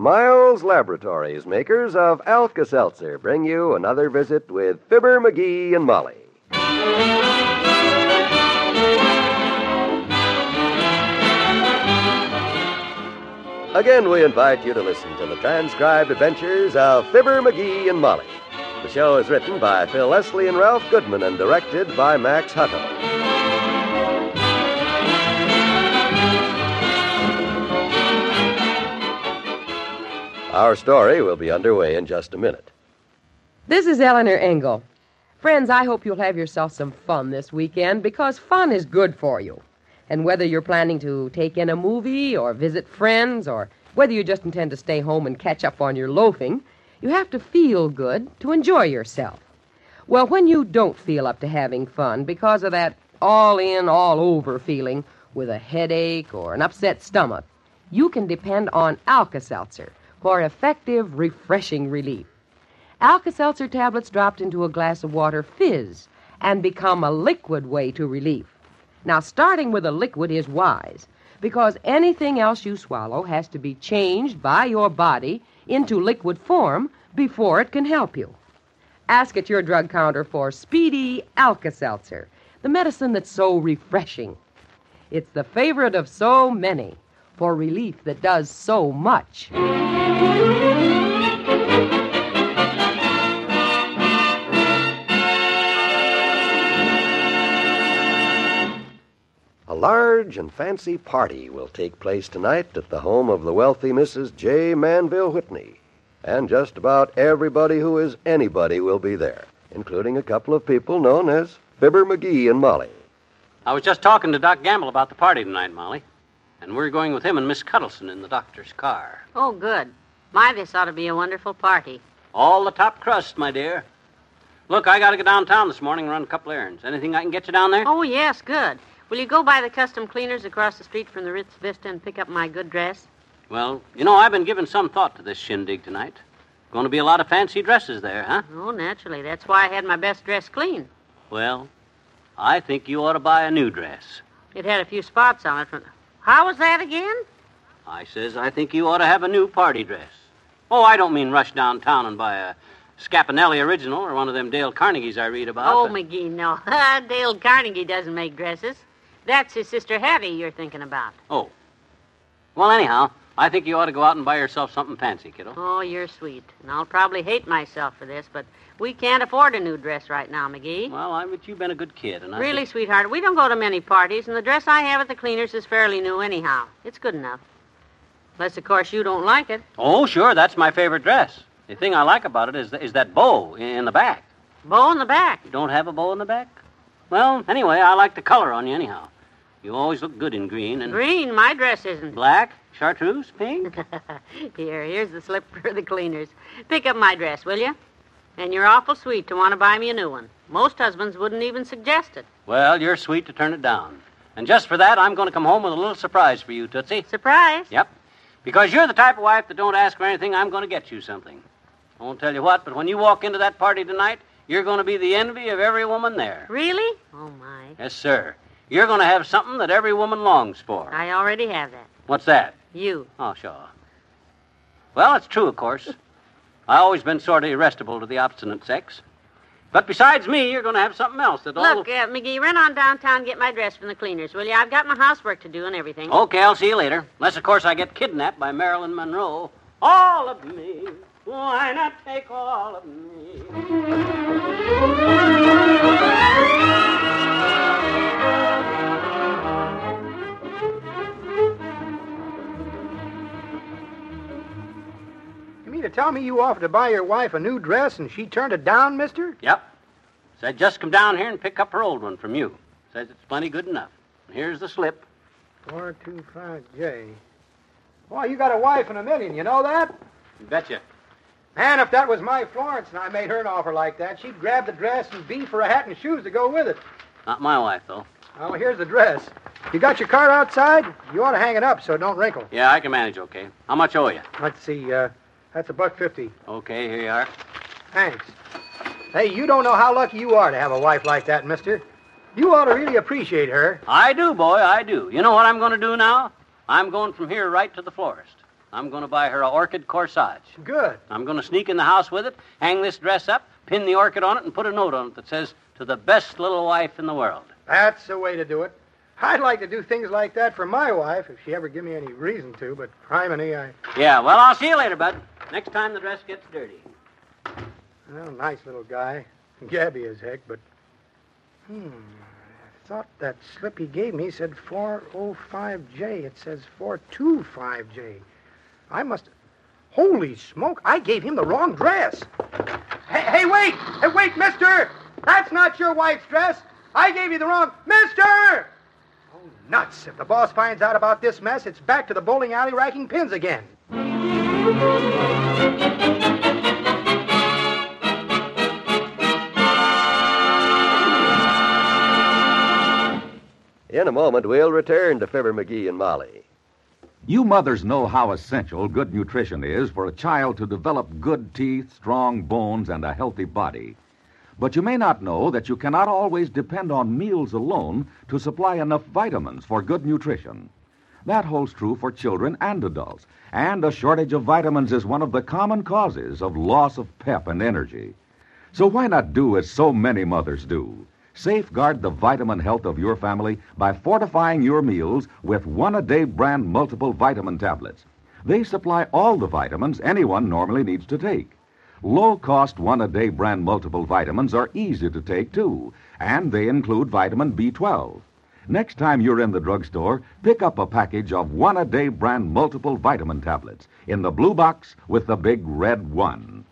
Miles Laboratories, makers of Alka-Seltzer, bring you another visit with Fibber, McGee, and Molly. Again, we invite you to listen to the transcribed adventures of Fibber, McGee, and Molly. The show is written by Phil Leslie and Ralph Goodman and directed by Max Hutto. Our story will be underway in just a minute. This is Eleanor Engel. Friends, I hope you'll have yourself some fun this weekend because fun is good for you. And whether you're planning to take in a movie or visit friends or whether you just intend to stay home and catch up on your loafing, you have to feel good to enjoy yourself. Well, when you don't feel up to having fun because of that all-in, all-over feeling with a headache or an upset stomach, you can depend on Alka-Seltzer for effective, refreshing relief. Alka-Seltzer tablets dropped into a glass of water fizz and become a liquid way to relief. Now, starting with a liquid is wise because anything else you swallow has to be changed by your body into liquid form before it can help you. Ask at your drug counter for Speedy Alka-Seltzer, the medicine that's so refreshing. It's the favorite of so many for relief that does so much. A large and fancy party will take place tonight at the home of the wealthy Mrs. J. Manville Whitney. And just about everybody who is anybody will be there, including a couple of people known as Fibber, McGee, and Molly. I was just talking to Doc Gamble about the party tonight, Molly. And we're going with him and Miss Cuddleson in the doctor's car. Oh, good. My, this ought to be a wonderful party. All the top crust, my dear. Look, I got to go downtown this morning and run a couple errands. Anything I can get you down there? Oh, yes, good. Will you go by the custom cleaners across the street from the Ritz Vista and pick up my good dress? Well, you know, I've been giving some thought to this shindig tonight. Going to be a lot of fancy dresses there, huh? Oh, naturally. That's why I had my best dress cleaned. Well, I think you ought to buy a new dress. It had a few spots on it. How was that again? I says I think you ought to have a new party dress. Oh, I don't mean rush downtown and buy a Scapanelli original or one of them Dale Carnegies I read about. Oh, McGee, no. Dale Carnegie doesn't make dresses. That's his sister Hattie you're thinking about. Oh. Well, anyhow, I think you ought to go out and buy yourself something fancy, kiddo. Oh, you're sweet. And I'll probably hate myself for this, but we can't afford a new dress right now, McGee. Well, but you've been a good kid, and Really, sweetheart, we don't go to many parties, and the dress I have at the cleaners is fairly new anyhow. It's good enough. Unless, of course, you don't like it. Oh, sure, that's my favorite dress. The thing I like about it is that bow in the back. Bow in the back? You don't have a bow in the back? Well, anyway, I like the color on you anyhow. You always look good in green and... Green? My dress isn't. Black? Chartreuse? Pink? Here's the slip for the cleaners. Pick up my dress, will you? And you're awful sweet to want to buy me a new one. Most husbands wouldn't even suggest it. Well, you're sweet to turn it down. And just for that, I'm going to come home with a little surprise for you, Tootsie. Surprise? Yep. Because you're the type of wife that don't ask for anything, I'm going to get you something. I won't tell you what, but when you walk into that party tonight, you're going to be the envy of every woman there. Really? Oh, my. Yes, sir. You're going to have something that every woman longs for. I already have that. What's that? You. Oh, sure. Well, it's true, of course. I've always been sort of irresistible to the obstinate sex. But besides me, you're going to have something else that all... Look, McGee, run on downtown and get my dress from the cleaners, will you? I've got my housework to do and everything. Okay, I'll see you later. Unless, of course, I get kidnapped by Marilyn Monroe. All of me. Why not take all of me? You mean to tell me you offered to buy your wife a new dress and she turned it down, mister? Yep. Said just come down here and pick up her old one from you. Says it's plenty good enough. And here's the slip. 425J. Boy, you got a wife and a million, you know that? You betcha. Man, if that was my Florence and I made her an offer like that, she'd grab the dress and beef for a hat and shoes to go with it. Not my wife, though. Oh, here's the dress. You got your car outside? You ought to hang it up so it don't wrinkle. Yeah, I can manage okay. How much owe you? Let's see, that's $1.50. Okay, here you are. Thanks. Hey, you don't know how lucky you are to have a wife like that, mister. You ought to really appreciate her. I do, boy, I do. You know what I'm going to do now? I'm going from here right to the florist. I'm going to buy her an orchid corsage. Good. I'm going to sneak in the house with it, hang this dress up, pin the orchid on it, and put a note on it that says, "To the best little wife in the world." That's the way to do it. I'd like to do things like that for my wife if she ever give me any reason to, but criminy, Yeah, well, I'll see you later, Bud. Next time the dress gets dirty. Well, nice little guy. Gabby as heck, but... I thought that slip he gave me said 405J. It says 425J. I must... Holy smoke, I gave him the wrong dress. Hey, wait! Hey, wait, mister! That's not your wife's dress. I gave you the wrong... Mister! Oh, nuts. If the boss finds out about this mess, it's back to the bowling alley racking pins again. In a moment, we'll return to Fibber McGee and Molly. You mothers know how essential good nutrition is for a child to develop good teeth, strong bones, and a healthy body. But you may not know that you cannot always depend on meals alone to supply enough vitamins for good nutrition. That holds true for children and adults, and a shortage of vitamins is one of the common causes of loss of pep and energy. So why not do as so many mothers do? Safeguard the vitamin health of your family by fortifying your meals with One-A-Day brand multiple vitamin tablets. They supply all the vitamins anyone normally needs to take. Low-cost One-A-Day brand multiple vitamins are easy to take, too, and they include vitamin B12. Next time you're in the drugstore, pick up a package of One-A-Day brand multiple vitamin tablets in the blue box with the big red 1.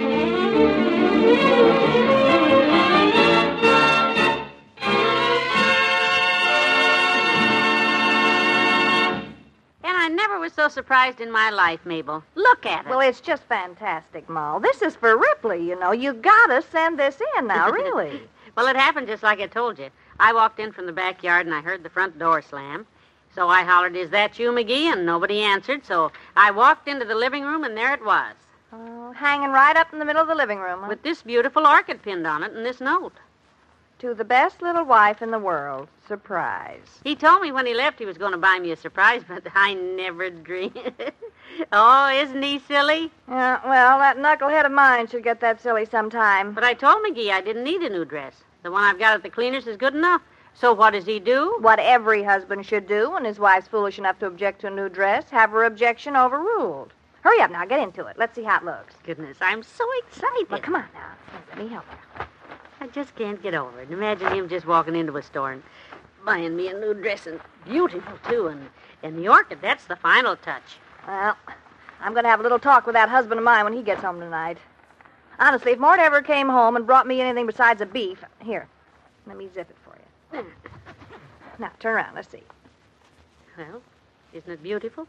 I never was so surprised in my life, Mabel. Look at it. Well, it's just fantastic, Ma. This is for Ripley, you know. You gotta send this in now, really. Well, it happened just like I told you. I walked in from the backyard and I heard the front door slam. So I hollered, "Is that you, McGee?" And nobody answered, so I walked into the living room and there it was. Oh, hanging right up in the middle of the living room, huh? With this beautiful orchid pinned on it and this note. To the best little wife in the world. Surprise. He told me when he left he was going to buy me a surprise, but I never dreamed. Oh, isn't he silly? Yeah, well, that knucklehead of mine should get that silly sometime. But I told McGee I didn't need a new dress. The one I've got at the cleaners is good enough. So what does he do? What every husband should do when his wife's foolish enough to object to a new dress, have her objection overruled. Hurry up now, get into it. Let's see how it looks. Goodness, I'm so excited. Well, come on now. Let me help you. I just can't get over it. Imagine him just walking into a store and buying me a new dress, and beautiful, too. And the orchid, that's the final touch. Well, I'm going to have a little talk with that husband of mine when he gets home tonight. Honestly, if Mort ever came home and brought me anything besides a beef... Here, let me zip it for you. Now, turn around. Let's see. Well, isn't it beautiful?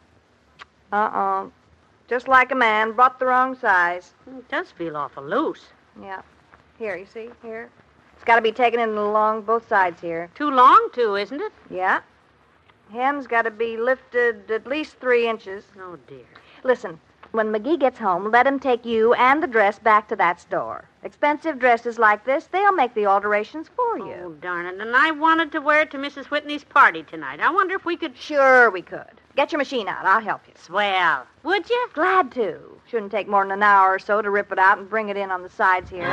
Uh-oh. Just like a man, brought the wrong size. It does feel awful loose. Yeah. Here, you see? Here. It's got to be taken in along both sides here. Too long, too, isn't it? Yeah. Hem's got to be lifted at least 3 inches. Oh, dear. Listen, when McGee gets home, let him take you and the dress back to that store. Expensive dresses like this, they'll make the alterations for you. Oh, darn it. And I wanted to wear it to Mrs. Whitney's party tonight. I wonder if we could... Sure we could. Get your machine out. I'll help you. Swell. Would you? Glad to. Shouldn't take more than an hour or so to rip it out and bring it in on the sides here.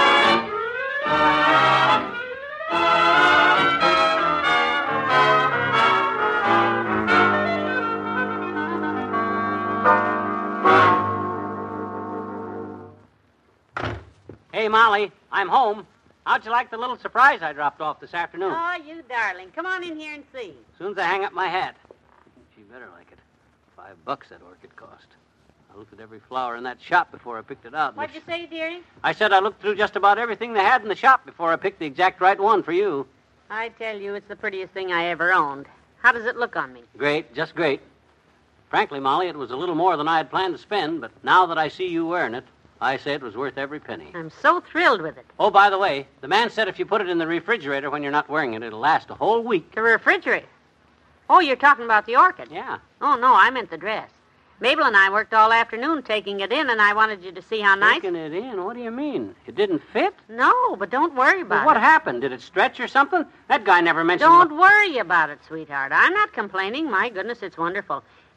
Hey, Molly, I'm home. How'd you like the little surprise I dropped off this afternoon? Oh, you darling. Come on in here and see. As soon as I hang up my hat. She better like it. $5 that orchid cost. I looked at every flower in that shop before I picked it out. What'd you say, dearie? I said I looked through just about everything they had in the shop before I picked the exact right one for you. I tell you, it's the prettiest thing I ever owned. How does it look on me? Great, just great. Frankly, Molly, it was a little more than I had planned to spend, but now that I see you wearing it, I say it was worth every penny. I'm so thrilled with it. Oh, by the way, the man said if you put it in the refrigerator when you're not wearing it, it'll last a whole week. The refrigerator? Oh, you're talking about the orchid? Yeah. Oh, no, I meant the dress. Mabel and I worked all afternoon taking it in, and I wanted you to see how nice... Taking it in? What do you mean? It didn't fit? No, but don't worry about Well, what it. happened? Did it stretch or something? That guy never mentioned... Don't worry about it, sweetheart. I'm not complaining. My goodness, it's wonderful.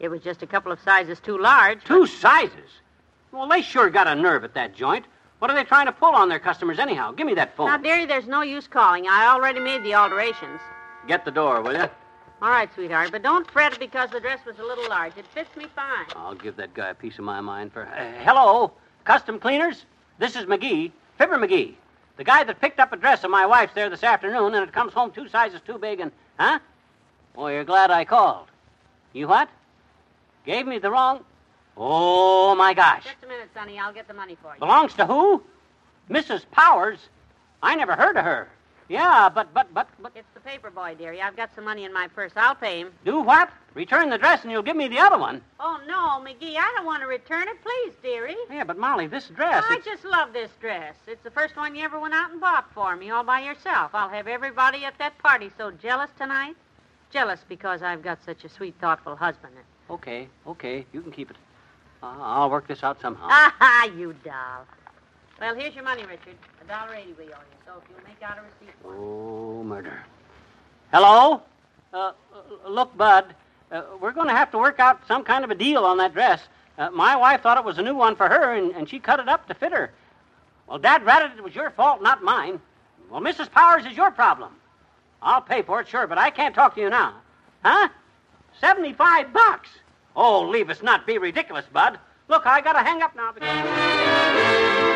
It was just a couple of sizes too large. Two sizes? Well, they sure got a nerve at that joint. What are they trying to pull on their customers anyhow? Give me that phone. Now, dearie, there's no use calling. I already made the alterations. Get the door, will you? All right, sweetheart, but don't fret because the dress was a little large. It fits me fine. I'll give that guy a piece of my mind for... hello, custom cleaners? This is McGee, Fibber McGee. The guy that picked up a dress of my wife's there this afternoon, and it comes home two sizes too big and... Huh? Boy, you're glad I called. You what? Gave me the wrong... Oh, my gosh. Just a minute, Sonny. I'll get the money for you. Belongs to who? Mrs. Powers? I never heard of her. Yeah, but... It's the paper boy, dearie. I've got some money in my purse. I'll pay him. Do what? Return the dress and you'll give me the other one. Oh, no, McGee. I don't want to return it. Please, dearie. Yeah, but Molly, this dress... I just love this dress. It's the first one you ever went out and bought for me all by yourself. I'll have everybody at that party so jealous tonight. Jealous because I've got such a sweet, thoughtful husband. Okay. You can keep it. I'll work this out somehow. Ah, you doll. Well, here's your money, Richard. $1.80 we owe you, so if you'll make out a receipt for it. Oh, murder. Hello? Look, Bud, we're going to have to work out some kind of a deal on that dress. My wife thought it was a new one for her, and she cut it up to fit her. Well, Dad ratted it was your fault, not mine. Well, Mrs. Powers is your problem. I'll pay for it, sure, but I can't talk to you now. Huh? $75? Oh, leave us not be ridiculous, Bud. Look, I got to hang up now because...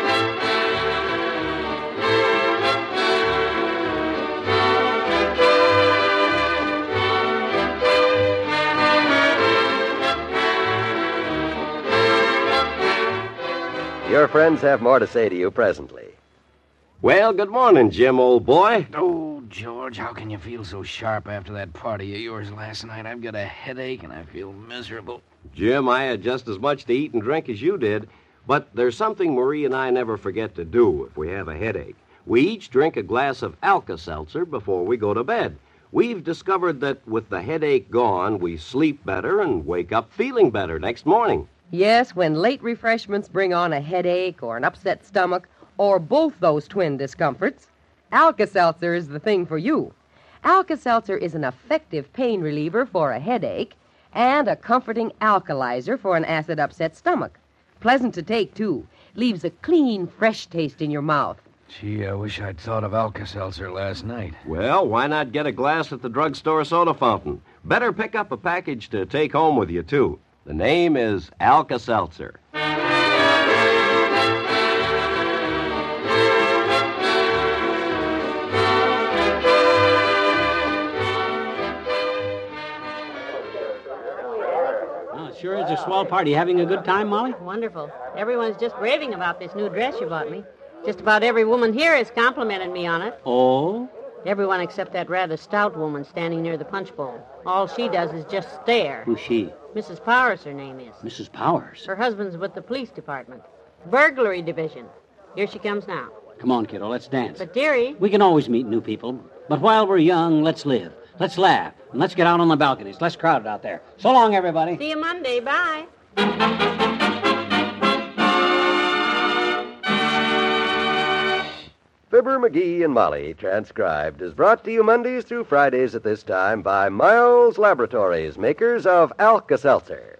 Your friends have more to say to you presently. Well, good morning, Jim, old boy. Oh, George, how can you feel so sharp after that party of yours last night? I've got a headache and I feel miserable. Jim, I had just as much to eat and drink as you did, but there's something Marie and I never forget to do if we have a headache. We each drink a glass of Alka-Seltzer before we go to bed. We've discovered that with the headache gone, we sleep better and wake up feeling better next morning. Yes, when late refreshments bring on a headache or an upset stomach, or both those twin discomforts, Alka-Seltzer is the thing for you. Alka-Seltzer is an effective pain reliever for a headache and a comforting alkalizer for an acid-upset stomach. Pleasant to take, too. Leaves a clean, fresh taste in your mouth. Gee, I wish I'd thought of Alka-Seltzer last night. Well, why not get a glass at the drugstore soda fountain? Better pick up a package to take home with you, too. The name is Alka-Seltzer. Sure is a swell party. Having a good time, Molly? Wonderful. Everyone's just raving about this new dress you bought me. Just about every woman here has complimented me on it. Oh? Everyone except that rather stout woman standing near the punch bowl. All she does is just stare. Who's she? Mrs. Powers, her name is. Mrs. Powers? Her husband's with the police department. Burglary division. Here she comes now. Come on, kiddo, let's dance. But, dearie... We can always meet new people. But while we're young, let's live. Let's laugh. And let's get out on the balconies. Less crowded out there. So long, everybody. See you Monday. Bye. Fibber, McGee, and Molly, transcribed, is brought to you Mondays through Fridays at this time by Miles Laboratories, makers of Alka-Seltzer.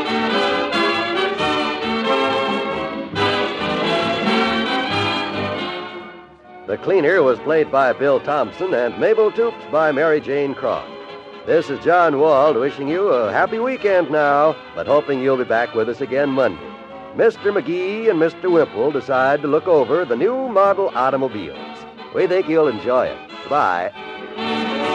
The Cleaner was played by Bill Thompson and Mabel Toops by Mary Jane Croft. This is John Wald wishing you a happy weekend now, but hoping you'll be back with us again Monday. Mr. McGee and Mr. Whipple decide to look over the new model automobiles. We think you'll enjoy it. Goodbye.